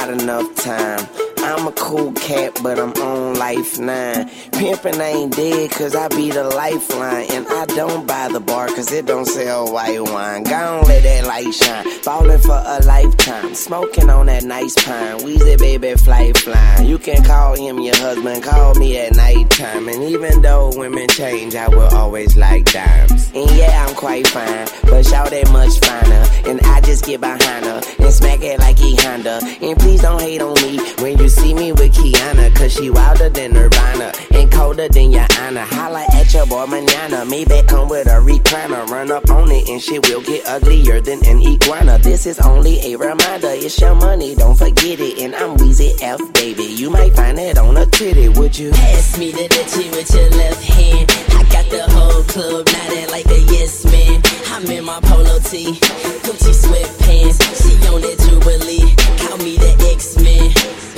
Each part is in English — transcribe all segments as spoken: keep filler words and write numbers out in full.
got enough time. I'm a cool cat, but I'm on life nine. Pimpin' ain't dead, cause I be the lifeline. And I don't buy the bar, cause it don't sell white wine. Gon' let that light shine, ballin' for a lifetime. Smoking on that nice pine, Weezy baby flight flying. You can call him your husband, call me at nighttime. And even though women change, I will always like dimes. And yeah, I'm quite fine, but shout that much finer. And I just get behind her, and smack it like E Honda. And please don't hate on me when you see me with Kiana, cause she wilder than Nirvana and colder than your Anna. Holla at your boy manana, maybe come with a recliner. Run up on it and shit will get uglier than an iguana. This is only a reminder, it's your money, don't forget it. And I'm Weezy F, baby, you might find it on a titty, would you? Pass me the ditchy with your left hand. I got the whole club nodding like a yes man. I'm in my polo tee, Gucci sweatpants. She on that Jubilee, call me the X-Men.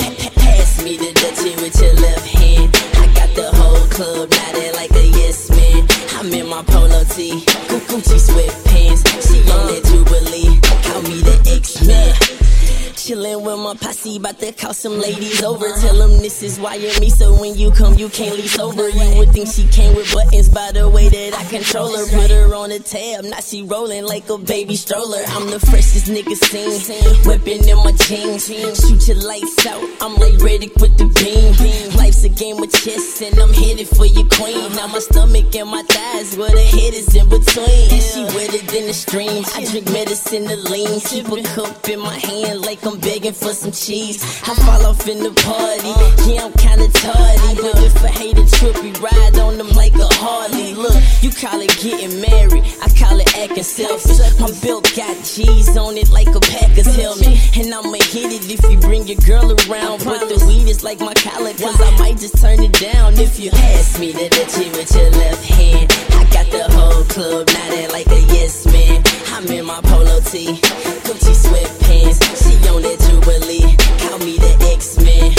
Pass me the Dutchie with your left hand. I got the whole club nodding like a yes man. I'm in my polo tee, Gucci sweatpants. She on that Jubilee, call me the X-Men. Chillin' with my posse, bout to call some ladies over. Tell them this is why you're me, so when you come, you can't leave sober. You would think she came with buttons by the way that I control her. Put her on the tab, now she rollin' like a baby stroller. I'm the freshest nigga seen, whippin' in my jeans. Shoot your lights out, I'm like Riddick with the beam. Life's a game of chess, and I'm headed for your queen. Now my stomach and my thighs, where the head is in between. And she wetter than the stream, I drink medicine to lean. Keep a cup in my hand like I'm begging for some cheese. I fall off in the party, yeah, I'm kinda tardy. But if I hate a trip, we ride on them like a Harley. Look, you call it getting married, I call it acting selfish. My belt got G's on it like a Packers helmet. And I'ma hit it if you bring your girl around. But the weed is like my collar, cause I might just turn it down if you pass me the ditchy with your left hand. I got the whole club nodding like a yes man. I'm in my polo tee, Gucci sweatpants. She on that Jubilee, call me the X-Men.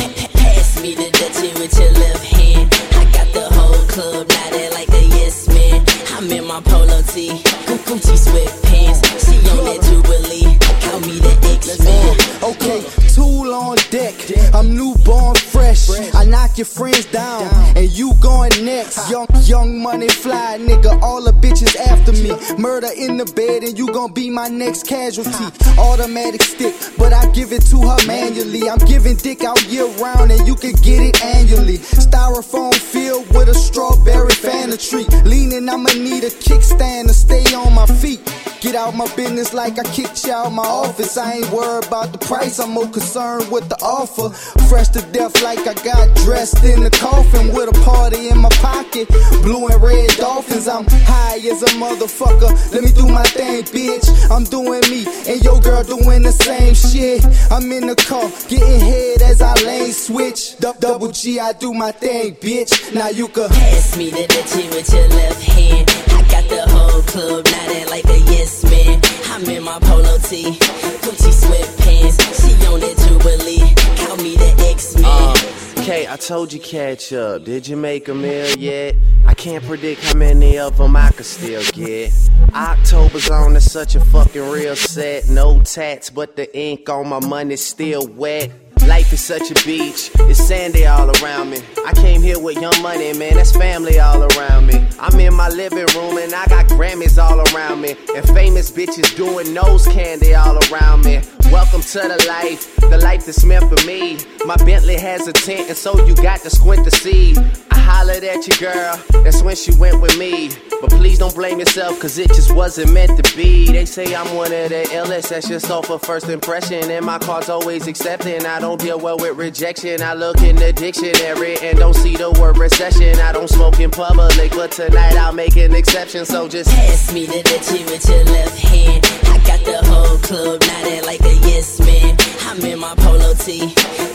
Pass me the Dutchie with your left hand. I got the whole club nodding like a yes man. I'm in my polo tee, Gucci sweatpants. She on that Jubilee, call me the X-Men. Okay, tool on deck, I'm newborn fresh. I knock your friends down, and you going next. Young, young money fly, nigga, all the bitches after me. Murder in the bed, and you gon' be my next casualty. Automatic stick, but I give it to her manually. I'm giving dick out year round, and you can get it annually. Styrofoam filled with a strawberry Fanta tree. Leaning, I'ma need a kickstand to stay on my feet. Get out my business like I kicked you out my office. I ain't worried about the price, I'm more concerned with the offer. Fresh to death like I got dressed in the coffin with a party in my pocket. Blue and red dolphins, I'm high as a motherfucker. Let me do my thing, bitch. I'm doing me, and your girl doing the same shit. I'm in the car, getting head as I lane switch. Double G, I do my thing, bitch. Now you can pass me the ditchy with your left hand. I got the whole club nodding like a yes man. I'm in my polo tee, Gucci sweatpants. She on that Jubilee, call me the X-Men. Uh, K, I told you catch up. Did you make a meal yet? I can't predict how many of them I could still get. October's on, it's such a fucking real set. No tats, but the ink on my money's still wet. Life is such a beach, it's sandy all around me. I came here with Young Money, man, that's family all around me. I'm in my living room and I got Grammys all around me. And famous bitches doing nose candy all around me. Welcome to the life, the life that's meant for me. My Bentley has a tint and so you got to squint to see. I hollered at your girl, that's when she went with me. But please don't blame yourself, cause it just wasn't meant to be. They say I'm one of the illest, that's just off of first impression. And my card's always accepting, I don't deal well with rejection. I look in the dictionary and don't see the word recession. I don't smoke in public, but tonight I'll make an exception. So just pass me the ditchy with your left hand. I got the whole club nodding like a yes man. I'm in my polo tee,